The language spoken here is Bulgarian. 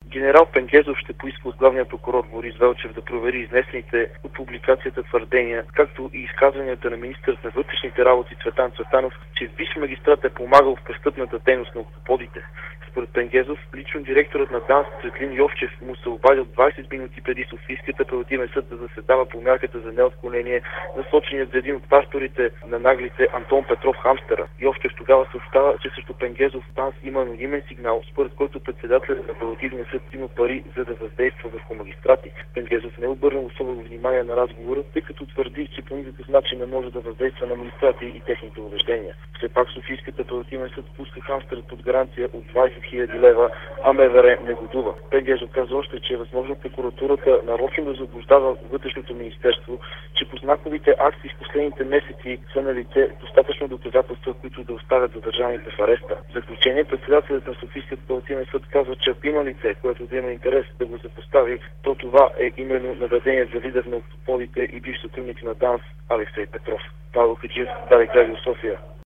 Генерал Пенгезов ще поиска от главния прокурор Борис Велчев да провери изнесените от публикацията твърдения, както и изказванията на министърът на вътрешните работи Цветан Цветанов, че бивш магистрат е помагал в престъпната дейност на октоподите. Според Пенгезов, лично директорът на ДАНС Цветлин Йовчев му се обадил 20 минути преди Софийският апелативен съд да заседава по мярката за неотклонение, насоченият за един от пасторите на наглите Антон Петров Хамстера. Йовчев тогава съобщава, че срещу Пенгезов ДАНС има анонимен сигнал, според който председателят на апелативния съд има пари за да въздейства върху магистрати. Пенгезов не обърнал особено внимание на разговора, тъй като твърди, че по никакъв начин не може да въздейства на магистрати и техните убеждения. Все пак Софийският апелативен съд пуска Хамстера под гаранция от 20 000 лева, а МВР негодува. Пенгезов каза още, че е възможно прокуратурата нарочно да заблуждава вътрешното министерство, че по знаковите акции в последните месеци са налице достатъчно доказателства, които да оставят задържаните в ареста. В заключение, председателят на Софийският апелативен съд казва, че ако има лице, което да има интерес да го запостави, то това е именно наведение за лидер на октоподите и бивш сътрудник на ДАНС Алексей Петров. Павел Хаджиев, Дарик Радио София.